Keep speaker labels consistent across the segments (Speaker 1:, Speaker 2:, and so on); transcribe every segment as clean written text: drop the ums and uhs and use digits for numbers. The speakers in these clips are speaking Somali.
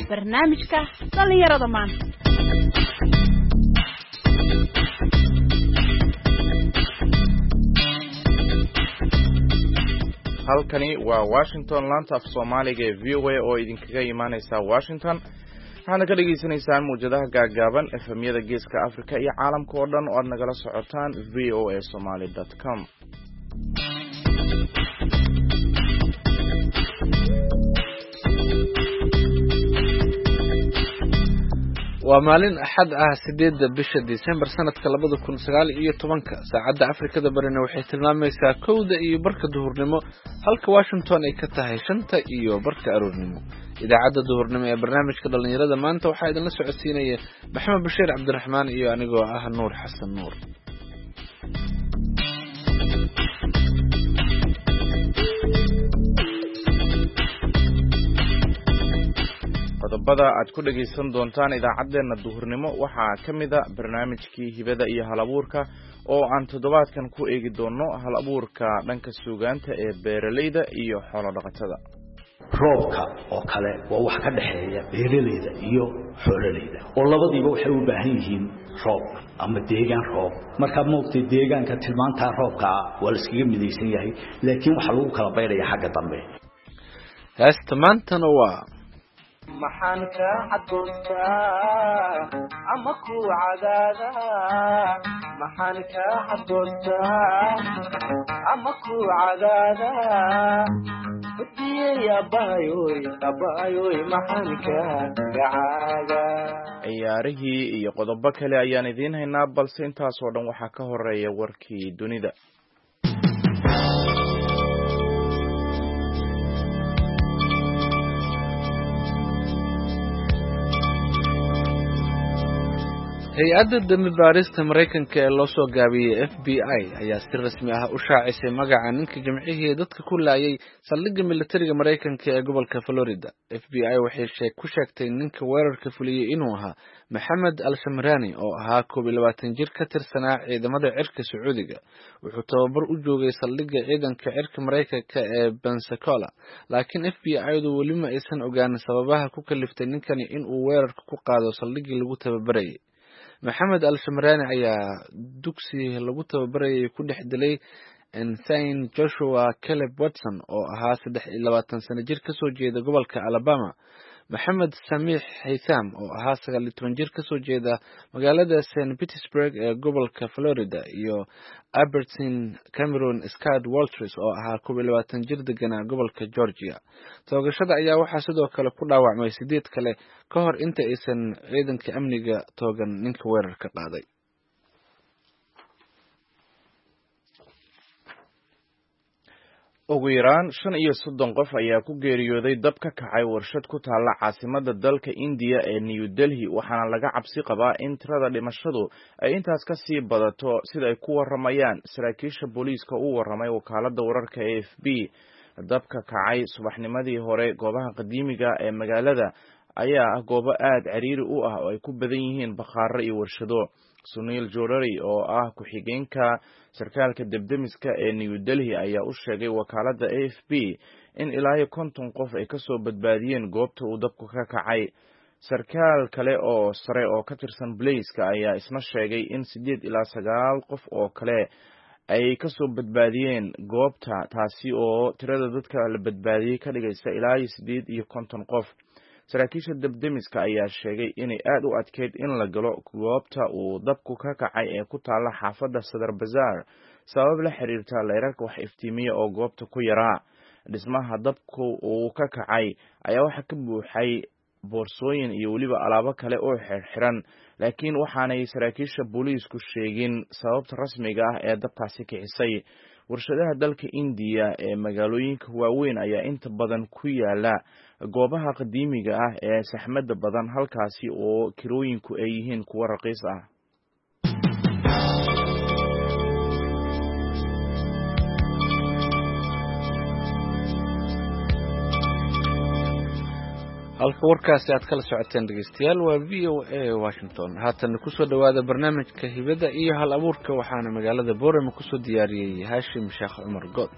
Speaker 1: barnaamijka dhalinyarada maanta.
Speaker 2: halkani waa Washington laanta af Soomaaliga ee VOA oo idinkaga imaanaysa Washington. waxaad ka dhageysanaysaan muujadaha gaagaaban FM-yada Geeska Afrika iyo caalamka oo dhan oo aad nagala socotaan voasomali.com.
Speaker 3: waa maalin axad ah 8 bisha December sanadka 2019 saacada Afrikada barina waxay tilmaamaysaa 1 iyo barka duhurnimo halka Washington ay ka tahay 5 iyo barka aroornimo. idaacada duhurnimo ee barnaamijka dhalinyarada maanta waxaa idin la socodsiinaya Maxamed Bashiir Cabdiraxmaan iyo anigoo ah Nuur Xasan Nuur.
Speaker 2: qodobada aad ku dhageysan doontaan idaacadeena duhurnimo waxaa kamid ah barnaamijkii hibada iyo hal-abuurka oo aan toddobaadkan ku eegi doono hal-abuurka dhanka suugaanta ee beeralayda iyo xoolo dhaqatada.
Speaker 4: roobka oo kale waa wax ka dhaxeeya beeralayda iyo xoolalayda oo labadiiba waxay u baahan yihiin roob ama deegaan roob. marka moogtay deegaanka tilmaanta roobka waa la iskaga midaysan yahay laakiin waxa lagu kala beerayaa xagga dambe.
Speaker 3: heesta maantana waa
Speaker 5: maxaan ka xadoostaa ama ku cadaada maxaan ka xadoostaa ama ku cadaada badiyay abayoy maxaan ka gacaaga.
Speaker 2: ciyaarihii iyo qodobo kale ayaan idiin haynaa balse intaas oo dhan waxaa ka horeeya warkii dunida.
Speaker 3: hay-adda dambi baarista Mareykanka ee loo soo gaabiyey FBI ayaa si rasmi ah u shaacisay magaca ninka jimcihii dadka ku laayay saldhigga militariga Mareykanka ee gobolka Florida. FBI waxay ku sheegtay ninka weerarka fuliyay inuu ahaa Maxamed Al-Shamrani oo ahaa 22 jir ka tirsanaa ciidamada cirka Sacuudiga. wuxuu tababar u joogay saldhigga ciidanka cirka Mareykanka ee Pensacola, laakiin FBI-du weli ma aysan ogaan sababaha ku kaliftay ninkani inuu weerarka ku qaado saldhiggii lagu tababarayay. Maxamed Al-Shamrani ayaa dugsi lagu tababarayay ku dhex dilay Ensign Joshua Caleb Watson oo ahaa 23 sano jir ka soo jeeda gobolka Alabama. Maxamed Samiix Haytham oo ahaa 19 jir ka soo jeeda magaalada St. Petersburg ee gobolka Florida iyo Albertine Cameron Scott Walters oo ahaa 22 jir deganaa gobolka Georgia. toogashada ayaa waxaa sidoo kale ku dhaawacmay 8 kale ka hor inta aysan ciidanka amniga toogan ninka weerarka qaaday.
Speaker 2: ugu yaraan 35 qof ayaa ku geeriyooday dab ka kacay warshad ku taala caasimada dalka India ee New Delhi, waxaana laga cabsi qabaa in tirada dhimashadu ay intaas ka sii badato sida ay ku waramayaan saraakiisha booliiska u waramay wakaalada wararka AFP. dabka kacay subaxnimadii hore goobaha qadiimiga ee magaalada ayaa ah goobo aad ciriiri u ah oo ay ku badan yihiin bakhaaro iyo warshado. Sunil Johari oo ah ku-xigeenka sarkaalka debdemiska ee New Delhi ayaa u sheegay wakaalada AFP in ilaa 50 qof ay ka soo badbaadiyeen goobta uu dabku ka kacay. sarkaal kale oo sare oo ka tirsan Blaze-ka ayaa isna sheegay in 8 ilaa 9 qof oo kale ay ka soo badbaadiyeen goobta, taasi oo tirada dadka la badbaadiyay ka dhigaysa ilaa 850 qof. saraakiisha debdemiska ayaa sheegay inay aad u adkeyd in la galo goobta uu dabku ka kacay ee ku taala xaafadda Sadar Bazaar sabab la xiriirta leerarka wax iftiimiya oo goobta ku yaraa. dhismaha dabku uu ka kacay ayaa waxa ka buuxay boorsooyin iyo waliba alaabo kale oo xirxiran, laakiin waxaanay saraakiisha booliisku sheegin sababta rasmiga ah ee dabkaasi kicisay. warshadaha dalka India ee magaalooyinka waaweyn ayaa inta badan ku yaala goobaha qadiimiga ah ee saxmadda badan, halkaasi oo kirooyinku ay yihiin kuwa raqiis ah.
Speaker 3: halka warkaasi aad kala socoteen dhageystayaal waa VOA Washington. haatan ku soo dhawaada barnaamijka hibada iyo hal-abuurka waxaana magaalada Boorama ku soo diyaariyay Hashim Sheekh Umar Good.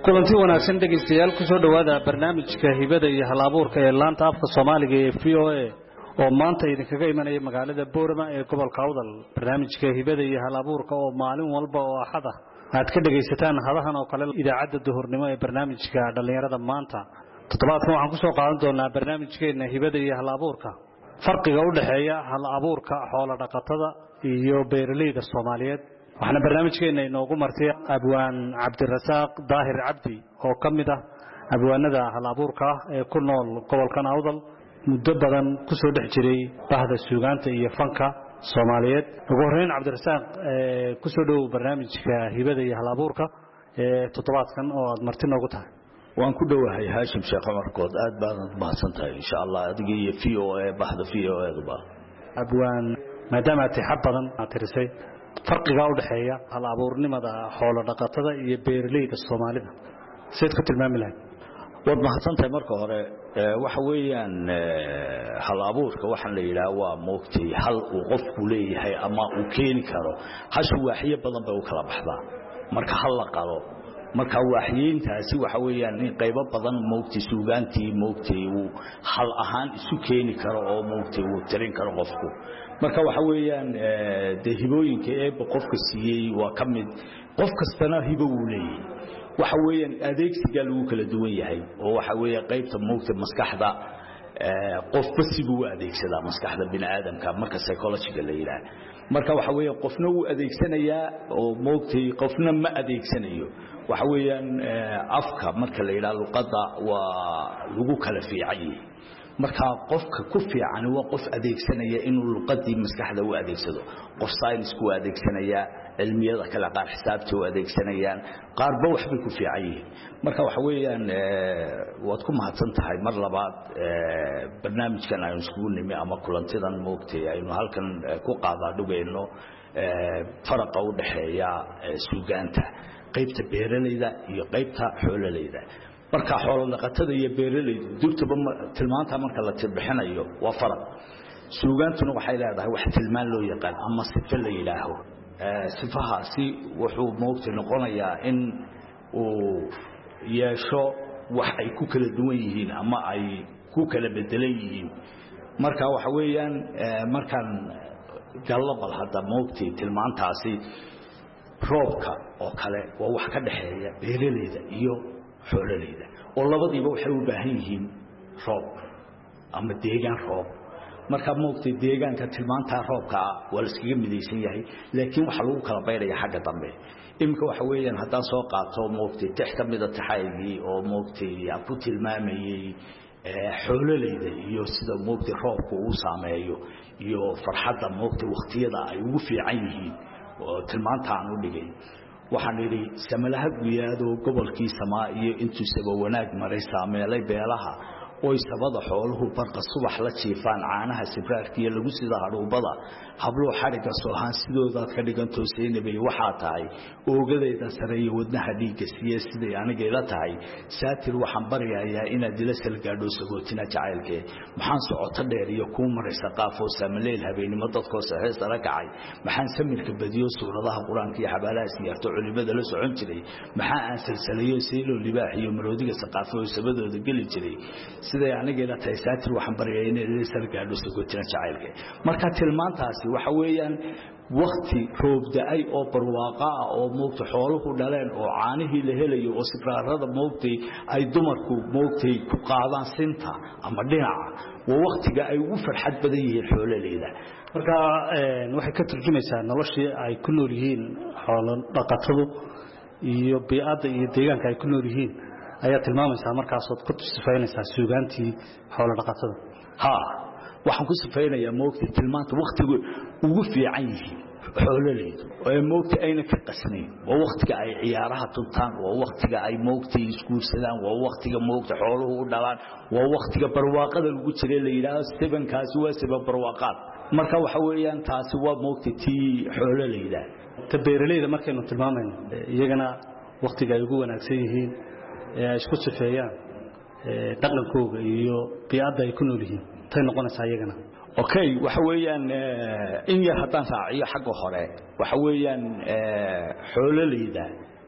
Speaker 6: kulanti wanaagsan dhegeystayaal ku soo dhawaada barnaamijka hibada iyo hal-abuurka ee laanta afka Soomaaliga ee VOA oo maanta idinkaga imanaya magaalada Boorama ee gobolka Awdal. barnaamijka hibada iyo hal-abuurka oo maalin walba oo Axad ah aad ka dhageysataan hadahan oo kale idaacadda duhurnimo ee barnaamijka dhalinyarada maanta. toddobaadkan waxaan ku soo qaadan doonaa barnaamijkeena hibada iyo hal-abuurka farqiga u dhaxeeya hal-abuurka xoolo dhaqatada iyo beeraleyda Soomaaliyeed. waxaana barnaamijkeena inoogu martay abwaan Cabdirasaaq Daahir Cabdi oo kamid ah abwaanada hal-abuurka ee ku nool gobolka Awdal muddo badan ku soo dhex jiray bahda suugaanta iyo fanka Soomaaliyeed. ugu horeyn Cabdirasaaq ku soo dhaw barnaamijka hibada iyo hal-abuurka toddobaadkan oo aad marti noogu tahay.
Speaker 4: waan ku dhawahay Haashim Sheekh Markood aad baan mahadsantahay insha Allah adiga iyo VOA bahda VOA
Speaker 6: abwaan maadaama aad xab badan tirisay farqiga u dhaxeeya hal-abuurnimada xoolo dhaqatada iyo beeraleyda Soomaalida sidoo ku tilmaami lahayd.
Speaker 4: waad mahadsantahay marka hore waxa weeyaan hal-abuurka waxaan la yiraahdaa waa moogtay hal uu qofku leeyahay ama uu keeni karo hashu waaxiye badan bay u kala baxdaa marka hal la qalo marka waaxiyeyntaasi waxa weeyaan in qaybo badan moogtay suugaantii moogtay uu hal ahaan isu keeni karo oo moogtay uu tirin karo qofku marka waxa weeyaan hibooyinka ee qofka siiyay waa kamid qof kastana hibo uu leeyahay waxa weeyaan adeegsiga lagu kala duwan yahay oo waxa weeye qaybta moogtay maskaxda qof basibu adeegsadaa maskaxda bini'aadamka marka psychological la yiraahdo marka waxa weeye qofna uu adeegsanayaa oo moogtay qofna ma adeegsanayo waxa weeyaan afka marka la yiraahdo luqadda waa lagu kala fiican yahay marka qofka ku fiican waa qof adeegsanaya inuu luqadii maskaxda u adeegsado qof science ku adeegsanaya cilmiyada kala qaar xisaabta u adeegsanayaan qaarba wax bay ku fiican yihiin marka waxa weeyaan waad ku mahadsan tahay mar labaad barnaamijkan aynu isku nimi ama kulantidan moogtay aynu halkan ku qaadaa dhugayno faraqa u dhaxeeya suugaanta qaybta beeraleyda iyo qaybta xoololeyda marka xoolo dhaqatada iyo beeraleyda dugtaba tilmaanta marka la tibixinayo waa faraq suugaantuna waxay leedahay wax tilmaan loo yaqaan ama sifa la yiraahdo sifahaasi wuxuu moogtay noqonayaa in uu yeesho wax ay ku kala duwan yihiin ama ay ku kala bedelan yihiin marka waxa weeyaan markan galabal hadda moogtay tilmaantaasi roobka oo kale waa wax ka dhaxeeya beeraleyda iyo xoololeyda oo labadiiba waxay u baahan yihiin roob ama deegaan roob marka moogtay deegaanka tilmaanta roobka waa la iskaga midaysan yahay laakiin waxa lagu kala bayraya xagga dambe imka waxa weeyaan haddaan soo qaato moogtay tix kamida taxaygii oo moogtay ku tilmaamayay xoololeyda iyo sida moogtay roobku uu saameeyo iyo farxadda moogtay waqtiyada ay ugu fiican yihiin oo tilmaanta aan u dhigay waxaan yiri samalaha guyaado gobolkii Samaa iyo intuu saba wanaag maray saameelay beelaha oo sabada xooluhu barqa subax la jiifaan caanaha sibraarkiya lagu sida haruubada hablo xariga soohan sidooda ka dhigan tooseynay waxa tahay oogadeeda sareeyo wadnaha dhiiga siyaasiday aniga ila tahay saatir waxaan bariyayaa inaad dila sal gaadho sagootina jacaylkee maxaan socota dheer iyo ku maraysa qaafo saamileel habeenimo dadkoo saxees la kacay maxaan samirka badiyo suuradaha quraanka iyo xabaalaha siyaarto culimada la socon jiray maxaa aan silsilayo seelo libaax iyo maroodiga saqaafo sabadooda gali jiray siday aniga ila tahay saatir waxaan bariyayaa inaad sal gaadho sagootina jacaylkee marka tilmaantaasi waxa weeyaan waqti roob da'ay oo barwaaqa oo moogtay xooluhu dhaleen oo caanihii la helayo oo sibraarada moogtay ay dumarku moogtay ku qaadaan sinta ama dhinaca waa waqtiga ay ugu farxad badan yihiin xoololeyda
Speaker 6: marka waxay ka turjumaysaa noloshii ay ku nool yihiin xoolo dhaqatadu iyo bi'ada iyo deegaanka ay ku nool yihiin ayaa tilmaamaysaa markaas oo ku sifaynaysaa suugaantii xoolo dhaqatada
Speaker 4: waxaan ku sifaynayaa moogtay tilmaanta waqtigu ugu fiican yihiin xoololeydu oo moogtay ayna ka qasnayn waa waqtiga ay ciyaaraha tuntaan waa waqtiga ay moogtay iskuursadaan waa waqtiga moogtay xooluhu u dhalaan waa waqtiga barwaaqada lagu jiray la yiraahdo sebankaasi waa sabab barwaaqaad marka waxa weeyaan taasi waa moogtay tii xoololeyda
Speaker 6: ta beeraleyda markaynu tilmaamayno iyagana waqtiga ay ugu wanaagsan yihiin ee isku sifeeyaan dhaqankooda iyo bi'ada ay ku nool yihiin tay noqonaysaa iyagana
Speaker 4: okay waxa weeyaan in yar haddaan raaciyo xagga hore waxa weeyaan xoololeyda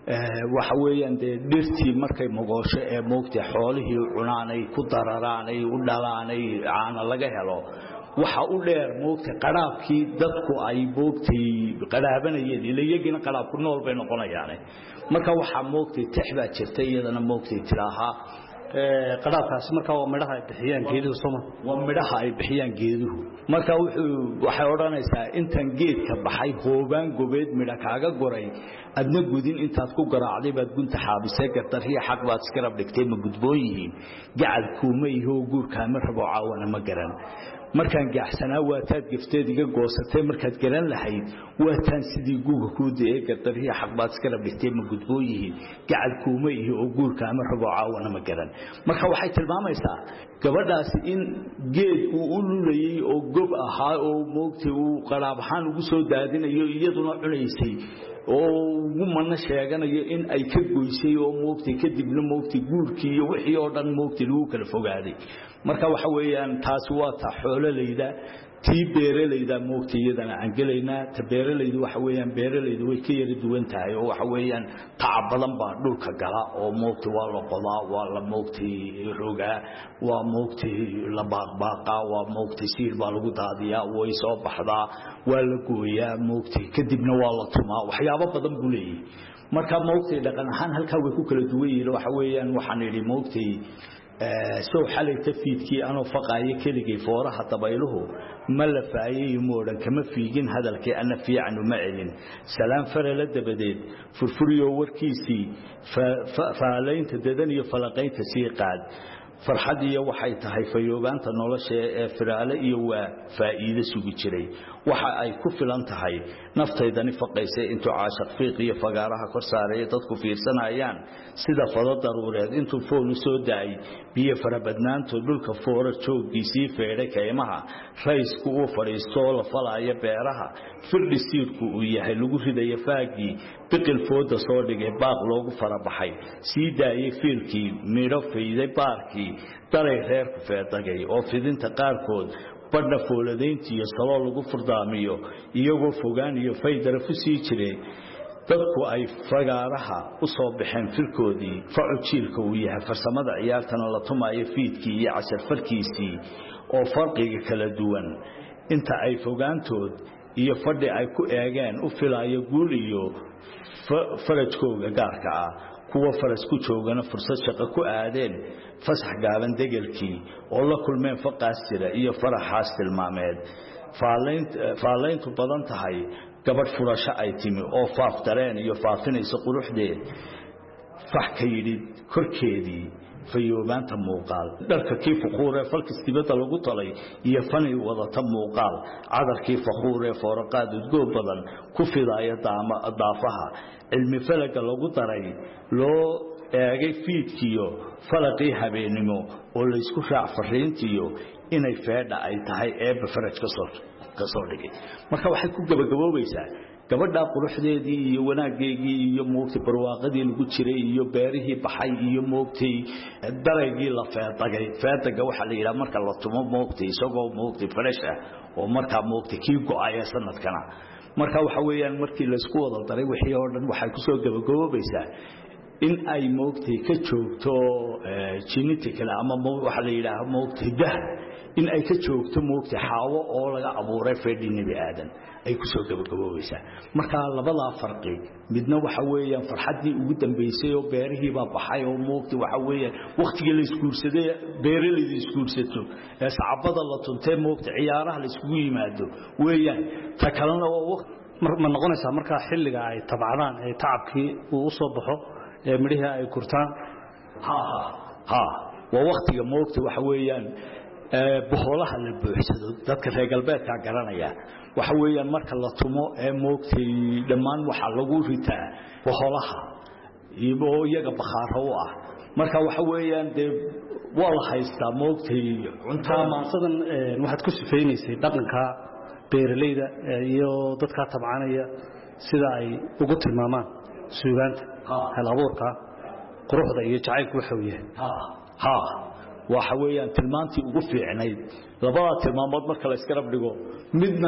Speaker 4: waxa weeyaan dhirtii markay mogoosho ee moogtay xoolihii cunaanay ku dararaanay u dhalaanay caana laga helo waxa u dheer moogtay qaraabkii dadku ay moogtay qaraabanayeen ilayagina qaraabku nool bay noqonayaan marka waxa moogtay tixba jirtay iyadana moogtay tiraaha
Speaker 6: qaraabkaas marka waa midhaha ay bixiyaan geeduhu Soomaa
Speaker 4: waa midhaha ay bixiyaan geeduhu marka waxay oranaysaa intan geedka baxay hoobaan gobeed midha kaaga goray adna gudin intaad ku garaacday baad gunta xaabisay gartariya xaq baad iska rab dhigtay ma gudbooyihiin gacal kuuma iyo guurka ma rabo caawana ma garan markaan gaxsanaa waataad gifteed iga goosatay markaad garan lahayd waataan sidii guuga ku deeyay gartariya xaq baad iska rab dhigtay ma gudbooyihiin gacal kuuma iyo guurka ma rabo caawana ma garan marka waxay tilmaamaysaa gabadhaas in geed uu u lulayay oo gob ahaa oo moogtay uu qaraab ahaan ugu soo daadinayo iyaduna cunaysay oo ugu mana sheeganayo in ay ka goysay oo moogtay kadibna moogtay guurkii iyo wixii oo dhan moogtay lagu kala fogaaday marka waxa weeyaan taas waa ta xoolalayda tii beeralayda moogtiyadana aan galeynaa ta beeralaydu waxa weeyaan beeralaydu way ka yara duwan tahay oo waxa weeyaan tacab badan baa dhulka gala oo moogtay waa la qodaa waa la moogtay rogaa waa moogtay la baaqbaaqa waa moogtay siir baa lagu daadiyaa way soo baxdaa waa la gooyaa moogtay kadibna waa la tumaa waxyaabo badan buu leeyahay marka moogtay dhaqan ahaan halka way ku kala duwan yihiin waxa weeyaan waxaan idhi moogtay soo xalay tafiidkii anoo faqaayo keligay fooraha dabayluhu ma la faayay moodan kama fiigin hadalkii ana fiican uma celin salaam farala dabadeed furfuriyo warkiisii faalaynta dadan iyo falaqaynta sii qaad farxad iyo waxay tahay fayoobaanta nolosha ee firaale iyo waa faa'iido sugi jiray waxa ay ku filan tahay naftaydani faqaysay intuu caashaq fiiq iyo fagaaraha kor saaray dadku fiirsanayaan sida fado daruureed intuu foolu soo daay biyo farabadnaanto dhulka foora jooggiisii feedhay kaymaha raysku uu fadhiisto la falaayo beeraha firdhi siirku uu yahay lagu ridayo faagii biqil fooda soo dhigay baaq loogu farabaxay sii daayay fiilkii midho fayday baarkii daray reerku feedagay oo fidinta qaarkood badna fooladayntii iyo saloo lagu furdaamiyo iyagoo fogaan iyo faydara ku sii jireen dadku ay fagaaraha u soo baxeen firkoodii facu jiilka uu yahay farsamada ciyaartana la tumayo fiidkii iyo cashar farkiisii oo farqiga kala duwan inta ay fogaantood iyo fadhi ay ku eegeen u filayo guul iyo farajkooga gaarka ah kuwa faras ku joogana fursad shaqo ku aadeen fasax gaaban degelkii oo la kulmeen faqaas jira iyo faraxaas tilmaameed faalayntu badan tahay gabadh furasho ay timi oo faaf dareen iyo faafinaysa quruxdeed fax ka yidhi korkeedii fayoobaanta muuqaal dharka kii fuquuree falkis dibadda lagu talay iyo fani wadata muuqaal cadarkii faquuree fooraqaad udgoog badan ku fidaaya daafaha cilmi falaga lagu daray loo eegay fiidkiyo falaqii habeenimo oo laysku raac fariintiyo inay feedha ay tahay eebba faraj ka soo dhigay marka waxay ku gabagaboobaysaa gabadha quruxdeedii iyo wanaageegii iyo moogtay barwaaqadii lagu jiray iyo beerihii baxay iyo moogtay daraygii la feedaga waxa la yiraahdo marka la tumo moogtay isagoo moogtay fresh ah oo marka moogtay kii go'ay sanadkana marka waxa weeyaan markii la isku wada daray wixii oo dhan waxay ku soo gabagaboobaysaa in ay moogtay ka joogto genetic ama waxa la yiraahdo moogtay dahab in ay ka joogto moogtay xaawo oo laga abuuray feedhii nabi aadan ay ku soo gabagaboobaysaa marka labada farqi midna waxa weeyaan farxadii ugu dambeysay oo beerihii baa baxay oo moogtay waxa weeyaan waqtigii la iskuursaday beeralayda iskuursato ee sacabada la tuntay moogtay ciyaaraha la isku yimaado weeyaan ta kalena oo waqti
Speaker 6: ma noqonaysaa marka xilliga ay tabcadaan ee tacabkii uu soo baxo ee midhaha ay kurtaan
Speaker 4: waa waqtiga moogtay waxa weeyaan boholaha la buuxsado dadka reer galbeedka garanaya waxa weeyaan marka la tumo ee moogtay dhamaan waxa lagu ritaa boholaha iyo iyaga bakhaaro u ah marka waxa weeyaan waa la haystaa moogtay
Speaker 6: cuntada maansadan waxaad ku sifeynaysay dhaqanka beeralayda iyo dadka tabcanaya sida ay ugu tilmaamaan suugaanta hal abuurka quruxda iyo jacaylku waxa uu yahay
Speaker 4: waxa weeyaan tilmaantii ugu fiicnayd labada tilmaamood marka la iska rabdhigo midna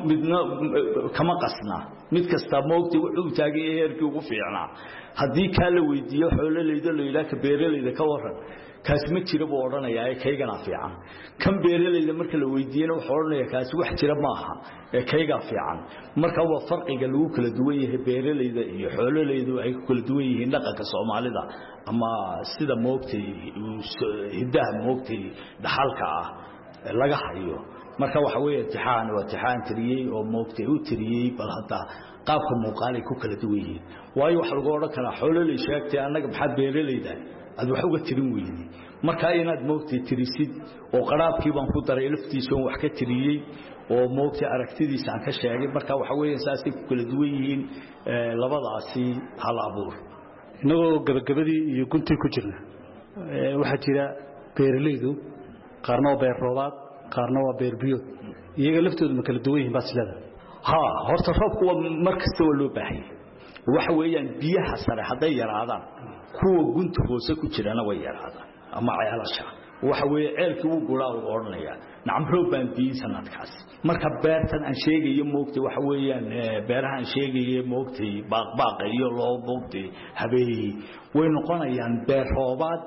Speaker 4: kama qasna mid kasta moogtay wuxuu taagay heerkii ugu fiicnaa haddii ka la weydiiyo xoololeyda leeylaaka beeraleyda ka waran kaas ma jira buu oranayaa kaygana fiican kan beeraleyda marka la weydiiyana wuxuu oranayaa kaas wax jira ma aha kayga fiican marka waa farqiga lagu kala duwan yahay beeraleyda iyo xoololeyda ay ku kala duwan yihiin dhaqanka Soomaalida ama sida moogtay hidaha moogtay dhaxalka ah laga hayo marka waxa weeye imtixaan tiriyay oo moogtay u tiriyay bal hada qaabka muuqaalay ku kala duwan yihiin waayo waxa lagu oran karaa xoololey sheegtay anaga maxaa beeraleyda ad wax uga tirin weeyay marka inaad moogtay tirisid oo qaraabkii baan ku daray laftiisa oo wax ka tiriyay oo moogtay aragtidiisa aan ka sheegay marka waxa weeye saasay ku kala duwan yihiin labadaasi hal abuur
Speaker 6: inagoo gabagabadii iyo guntii ku jirna waxa jira beeraleydu qaarna waa beer roobaad qaarna waa beer biyo iyaga laftoodu ma kala duwan yihiin baasilada
Speaker 4: horta roobku markasta waa loo baahan waxa weeyaan biyaha sare haday yaraadaan kuwa gunta hoose ku jirana way yaraadaan ama ceelasha waxa weeye ceelkii uu guraa oo oranaya nacam roob baan biyo sanadkaas marka beertan aan sheegayo moogtay waxa weeyaan beerahan sheegayo moogtay baaqbaaq iyo loo moogtay habeey way noqonayaan beer roobaad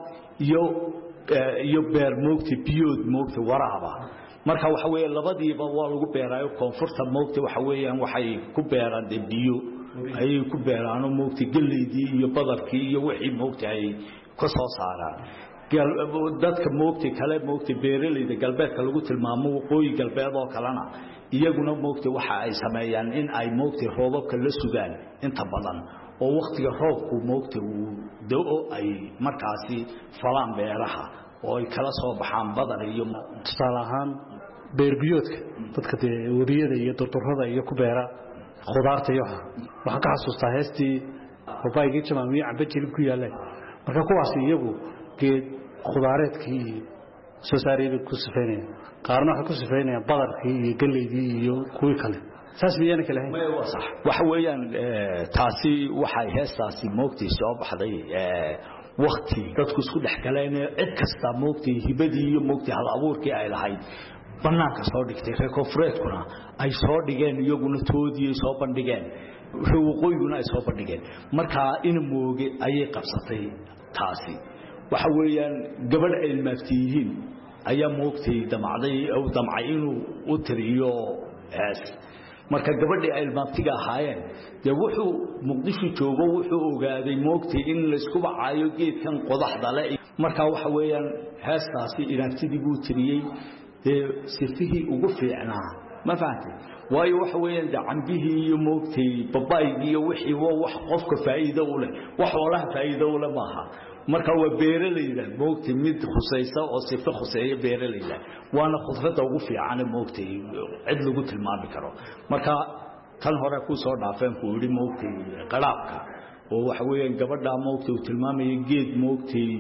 Speaker 4: iyo beer moogtay biyood moogtay waraaba marka waxa weeye labadiiba waa lagu beeraayo koonfurta moogtay waxa weeyaan waxay ku beeraan biyo ay ku beeraan moogtay galeydii iyo badarkii iyo wixii moogtay ay ka soo saaraan dadka moogtay kale moogtay beeraleyda galbeedka lagu tilmaamo waqooyi galbeed oo kalena iyaguna moogtay waxa ay sameeyaan in ay moogtay roobabka la sugaan inta badan oo waqtiga roobku moogtay uu da'o ay markaasi falaan beeraha oo ay kala soo baxaan badar iyo
Speaker 6: tusaale ahaan beer biyoodka dadka wariyada iyo durdurrada iyo ku beera khudaarta iyo waxa ka xasuustaa heestii babaygii jamaamiye camba jilib ku yaalay marka kuwaas iyagu geed khudaareedkii soo saarayay ku sifeynayaan qaarna waxa ku sifeynayaan badarkii iyo galeydii iyo kuwii kale saas miyana kale
Speaker 4: waxa weeyaan taasi waxay heestaasi moogtay soo baxday waqti dadku isku dhaxgaleen cid kasta moogtay hibadii iyo moogtay hal abuurkii ay lahayd banaanka soo dhigtay rekoofreedkuna ay soo dhigeen iyaguna toodii soo bandhigeen waqooyiguna ay soo bandhigeen marka in mooge ayay qabsatay taasi waxa weeyaan gabadh ay ilmaaftiyihiin ayaa moogtay damacday oo damcay inuu u tiriyo hees marka gabadhii ay ilmaaftiga ahaayeen de wuxuu muqdisho joogo wuxuu ogaaday moogtay in la isku bacaayo geedkan qodaxda leh marka waxa weeyaan heestaasi ilaaftidii buu tiriyay sifihii ugu fiicnaa ma fahamtay waayo waxa weeyaan cambihi iyo moogtay babaygii iyo wixii wax qofka faa'iido u leh wax walaha faa'iido u leh maaha marka waa beeraleyda moogtay mid khusaysa oo sifo khuseeyo beeraleyda waana khudradda ugu fiican moogtay cid lagu tilmaami karo marka tan hore ku soo dhaafeen ku yiri moogtay qaraabka oo waxa weeyaan gabadha moogtay uu tilmaamayo geed moogtay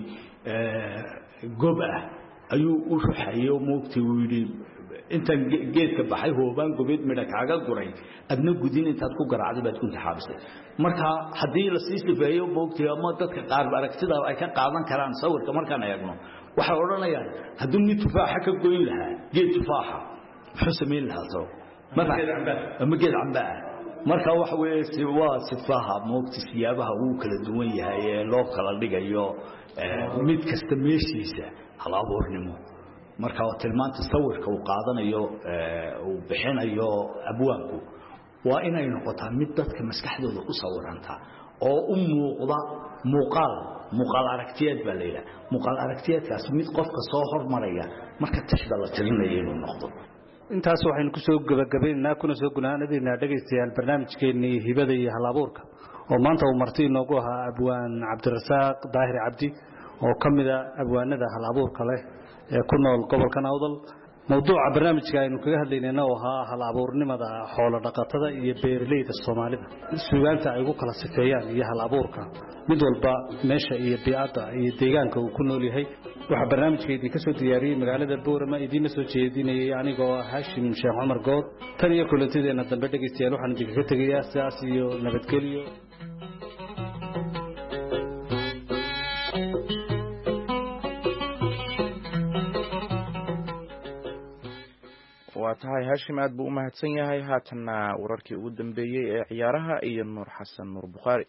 Speaker 4: gob ah ayuu u ruxayo moogtay uu yiri inta geedka baxay hoobaan gobeed midha kaaga guray adna gudin intaad ku garaacday baad ku taxaabisay marka hadii la sii sifeeyo moogtay ama dadka qaar aragtida ay ka qaadan karaan sawirka markaan eegno waxa oranayaan haduu mid tufaaxa ka goyn lahaa geed tufaaxa wuxuu sameyn lahaa soo ma geed camba marka waxa weeye waa sifaha moogtay siyaabaha uu kala duwan yahay ee loo kala dhigayo mid kasta meeshiisa hal abuurnimo marka tilmaanta sawirka uu qaadanayo uu bixinayo abwaanku waa inay noqotaa mid dadka maskaxdooda ku sawiranta oo u muuqda muuqaal aragtiyeed baa leeyahay muuqaal aragtiyeedkaas mid qofka soo hormaraya marka tashda la tirinayo inuu noqdo
Speaker 6: intaas waxaynu ku soo gabagabaynaa kuna soo gunaanadina dhageystayaal barnaamijkeennii hibada iyo hal-abuurka oo maanta uu marti inoogu ahaa abwaan Cabdirasaaq Daahir Cabdi oo kamida abwaanada hal-abuurka leh ee ku nool gobolka Awdal mawduuca barnaamijka aynu kaga hadlaynayna oo ahaa hal-abuurnimada xoolo dhaqatada iyo beeraleyda Soomaalida suugaanta ay ugu kala sifeeyaan iyo hal-abuurka mid walba meesha iyo bi'ada iyo deegaanka uu ku nool yahay waxa barnaamijkeedii ka soo diyaariyay magaalada Boorama idin soo jeedinayay anigoo Hashim Sheekh Umar Good tan iyo kulantideena dambe dhageystayaal waxaan idinka tagayaa sidaas iyo nabadgelyo
Speaker 2: tahay Hashim aad buu u mahadsan yahay. Haatanna wararkii ugu dambeeyay ee ciyaaraha iyo Nuur Xasan Nuur Bukhari.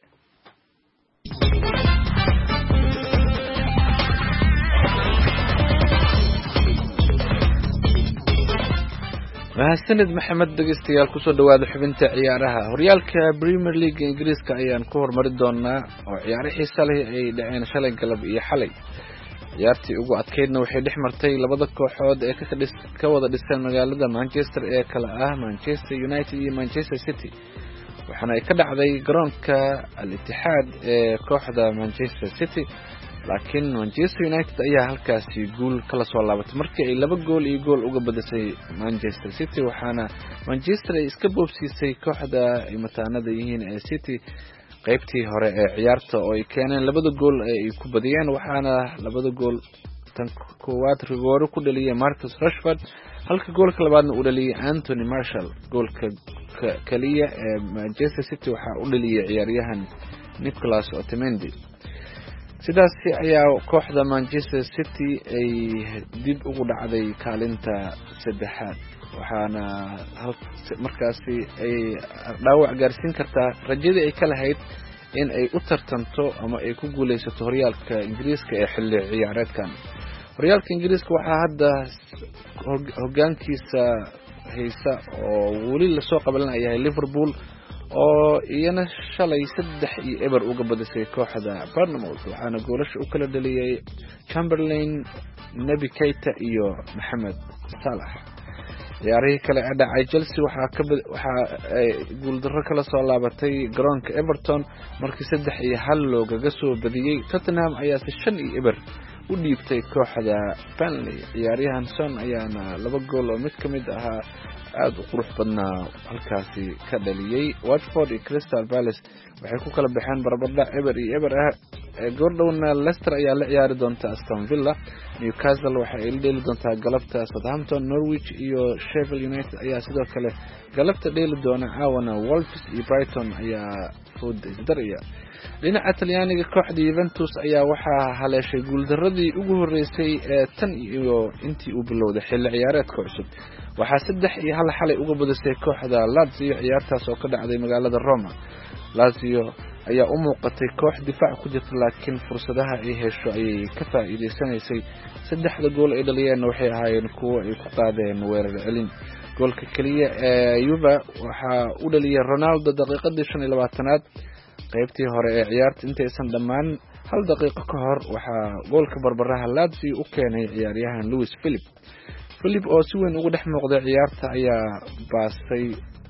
Speaker 3: mahadsanid maxamed dhegeystayaal kusoo dhawaada xubinta ciyaaraha. horyaalka Premier League Ingiriiska ayaan ku hormari doonaa oo ciyaaro xiiso leh ay dhaceen shalay galab iyo xalay. ciyaartii ugu adkeydna waxay dhex martay labada kooxood ee ka wada dhisan magaalada Manchester ee kala ah Manchester United iyo Manchester City, waxaana ay ka dhacday garoonka Al-Ittihad ee kooxda Manchester City. laakiin Manchester United ayaa halkaasi guul kala soo laabatay markii ay 2-gool uga badisay Manchester City, waxaana Manchester ay iska boobsiisay kooxda ay mataanada yihiin ee City qaybtii hore ee ciyaarta oo ay keeneen 2 gool ay ku badiyeen, waxaana 2 gool tan koowaad rigooro ku dhaliyay Marcus Rashford, halka goolka labaadna uu dhaliyay Anthony Martial. goolka kaliya ee Manchester City waxa uu dhaliyay ciyaaryahan Nicolas Otamendi. sidaas ayaa kooxda Manchester City ay dib ugu dhacday kaalinta saddexaad, waxaana markaasi ay dhaawac gaarsiin kartaa rajadii ay ka lahayd in ay u tartanto ama ay ku guuleysato horyaalka Ingiriiska ee xilli ciyaareedkan. horyaalka Ingiriiska waxaa hadda hoggaankiisa haysa oo weli la soo qabanaya Liverpool oo iyana shalay 3-0 uga badisay kooxda Bournemouth, waxaana goolasha u kala dhaliyay Chamberlain, Naby Keita iyo Mohamed Salah. ciyaarihii kale ee dhacay Chelsea waxa ay guuldarro kala soo laabatay garoonka Everton markii 3-1 loogaga soo badiyay. Tottenham ayaa 5-0 u dhiibtay kooxda Burnley. ciyaaryahan Son ayaana 2 gool oo mid kamid ahaa aad u qurux badnaa halkaasi ka dhaliyay. Watford iyo Crystal Palace waxay ku kala baxeen barbardhac 0-0 ah. goordhowna Leicester ayaa la ciyaari doonta Aston Villa. Newcastle waxay la dheeli doontaa galabta Southampton. Norwich iyo Sheffield United ayaa sidoo kale galabta dheeli doona. caawana Wolves iyo Brighton ayaa food isdaraya. dhinaca Talyaaniga kooxda Juventus ayaa waxaa haleeshay guuldaradii ugu horeysay ee tan iyo intii uu bilowday xilli ciyaareedka cusub. waxaa 3-1 xalay uga badisay kooxda Lazio ciyaartaas oo ka dhacday magaalada Roma. Lazio ayaa u muuqatay koox difaac ku jirta, laakiin fursadaha ay hesho ayay ka faa'iideysanaysay. 3 gool ay dhaliyeen waxay ahaayeen kuwo ay ku qaadeen weerar celin. goolka kaliya ee Juve waxa uu dhaliyay Ronaldo daqiiqadii 25aad. qaybtii hore ee ciyaarta intaysan dhammaan 1 daqiiqo ka hor waxaa goolka barbaraha Lazio u keenay ciyaaryahan Luis Philip oo si weyn ugu dhex muuqday ciyaarta ayaa baastay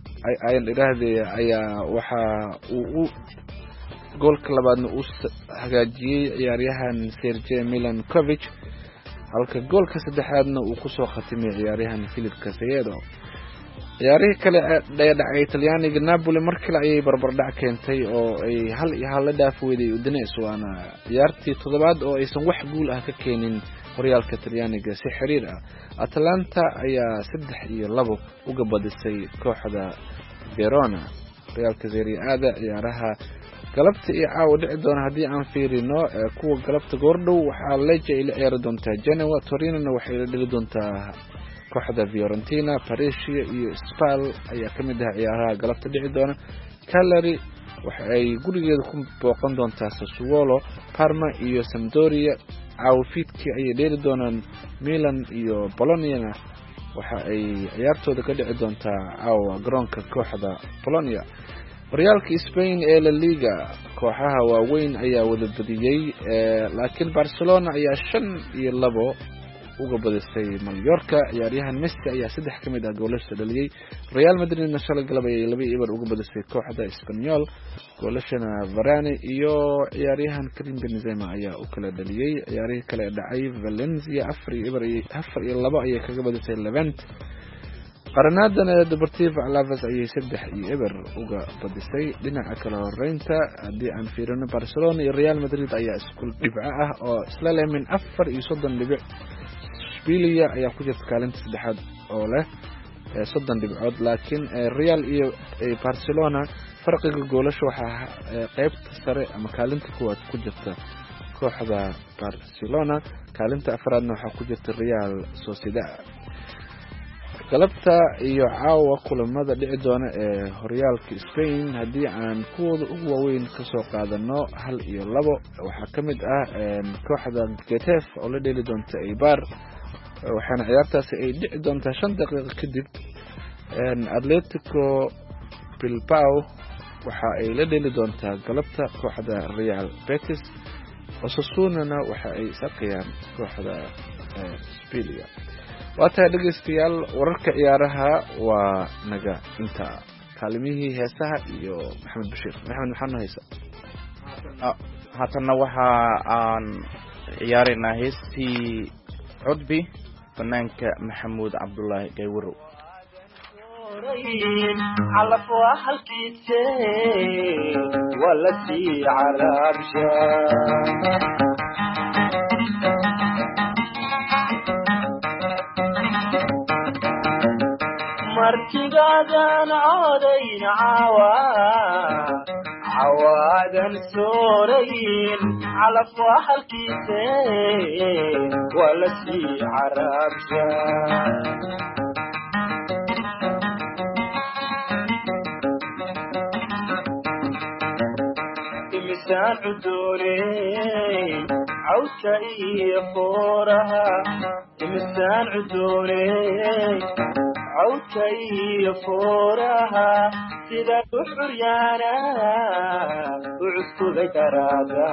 Speaker 3: ayaa waxa uu goolka labaadna uu hagaajiyay ciyaaryahan Sergej Milinkovic, halka goolka saddexaadna uu ku soo khatimay ciyaaryahan Philip Casedo. ciyaarihii kale ee dhacay Talyaaniga Napoli markale ayay barbardhac keentay oo ay 1-1 la dhaaf weyday Udinese, waana ciyaartii 7aad oo aysan wax guul ah ka keenin horyaalka Talyaaniga si xiriir ah. Atalanta ayaa 3-2 uga badisay kooxda Verona. horyaalka Serie A ciyaaraha galabta iyo caawa dhici doona haddii aan fiirino kuwa galabta goordhow waxaa Lecce ay la ciyaari doontaa Genoa. Torino waxay la dhili doontaa kooxda Fiorentina. Brescia iyo Spal ayaa kamid ah ciyaaraha galabta dhici doona. Cagliari waxa ay gurigeeda ku booqan doontaa Sassuolo. Parma iyo Sampdoria caawfiidkii ayay dheeli doonaan. Milan iyo Bologna waxa ay ciyaartooda ka dhici doontaa caawa garoonka kooxda Bologna. horyaalka Spain ee La Liga kooxaha waaweyn ayaa wada badiyay, laakiin Barcelona ayaa 5-2 uga badisay Mallorca. ciyaaryahan Messi ayaa 3 kamid ah goolasha dhaliyay. Real Madrid shalay galab ay 2-0 uga badisay kooxda Espanyol. goolashana Varane iyo ciyaaryahan Karim Benzema ayaa u kala dhaliyay. ciyaarihii kale dhacay Valencia 4-2 ayay kaga badisay Levante. Qaranadana Deportivo Alaves ayay 3-0 uga badisay. dhinaca kale horeynta haddii aan fiirino Barcelona iyo Real Madrid ayaa isku dhibco ah oo isla leh min 34 dhibic. Sevilla ayaa ku jirta kaalinta saddexaad oo leh 30 dhibcood, laakiin Real iyo Barcelona farqiga goolasha waxaa qaybta sare ama kaalinta koowaad ku jirta kooxda Barcelona, kaalinta afraadna waxaa ku jirta Real Sociedad. galabta iyo caawa kulamada dhici doona ee horyaalka Spain haddii aan kuwooda ugu waaweyn ka soo qaadano 1 iyo 2 waxaa ka mid ah kooxda Getafe oo la dheeli doonta Eibar waxaana ciyaartaasi ay dhici doontaa 5 daqiiqo kadib Atletico Bilbao waxa ay la dheeli doontaa galabta kooxda Real Betis Osasuna waxa ay saqayaan kooxda Sevilla waata dhageystayaal wararka ciyaaraha waa naga inta kaalimihii heesaha iyo Maxamed Bashiir maxaan haysaa
Speaker 2: haatanna waxa aan ciyaaraynaa heestii codbi fanaanka Maxamuud Cabdullaahi Gaywaro
Speaker 5: على فواح الكيسين ولا في عرابشة مركي قادن عودين عوادن سورين على فواح الكيسين ولا في عرابشة إمسان عدوني عوشي فورها إمسان عدوني عوشي فورها سيدا بحريانا وعسكو ذكرادا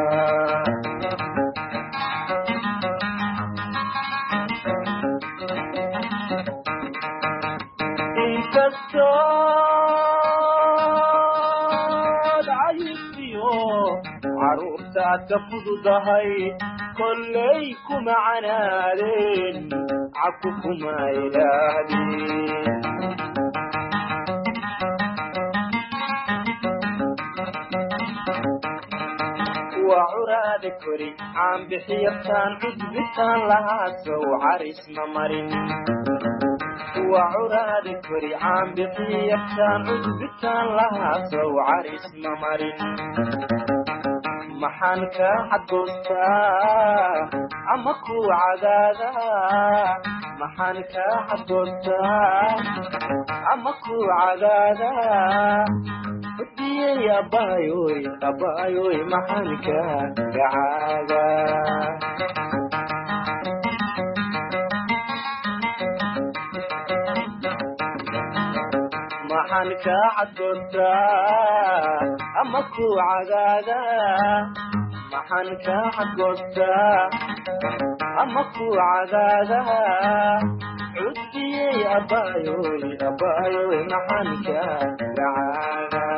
Speaker 5: عروسات فضضهي كليكم عنادين عككم إلهدين وعراد كري عم بحيرتان عجبتان لها سو عريس ممرين وعراد كري عم بحيرتان عجبتان لها سو عريس ممرين محنك حدوستا عمكو عدادا محنك حدوستا عمكو عدادا بدي يا بايوي محنك عادا محنك حدوستا عمكو عدادا محنك حدوستا عمكو عدادا عدي يا بايوي محنك عادا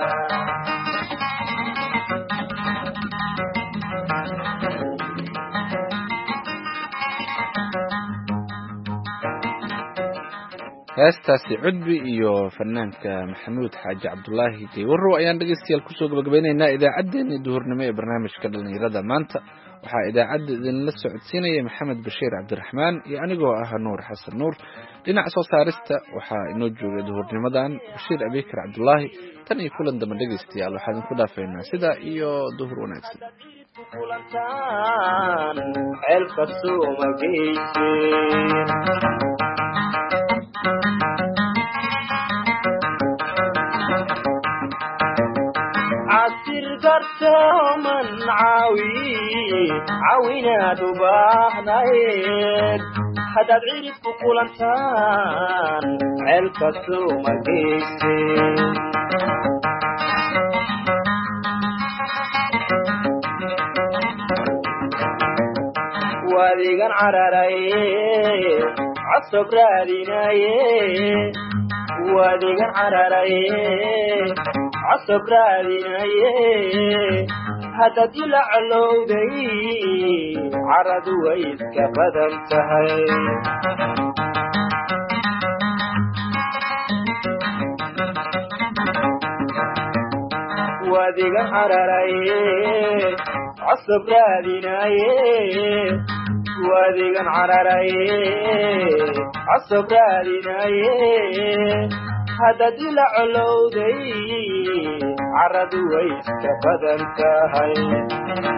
Speaker 3: heestaasi cudbi iyo fanaanka Maxamuud Xaaji Cabdullaahi Gaywaro ayaan dhageystayaal ku soo gabagabeynaynaa idaacadeena duhurnimo ee barnaamijka dhalinyarada maanta waxaa idaacadda idinla socodsiinaya Maxamed Bashiir Cabdiraxmaan iyo anigoo ah Nuur Xasan Nuur dhinaca soo saarista waxaa inoo joogay duhurnimadan Bashiir Abikar Cabdullaahi tan iyo kulan dambe dhageystayaal waxaan ku dhaafaynaa sida iyo duhur wanaagsan
Speaker 5: من عاوينا دباهنايد هذا بعيد بقولنتان عيلك السوما قيسين واديقان عراري عصب راديناي واديقان عراري عصب راديناي هذا دلع لودي عرض ويسك بدن تهي واديقان عراري عصب راديناي واديقان عراري عصب راديناي هذا دلع لودي عرض ويسك بدن تهي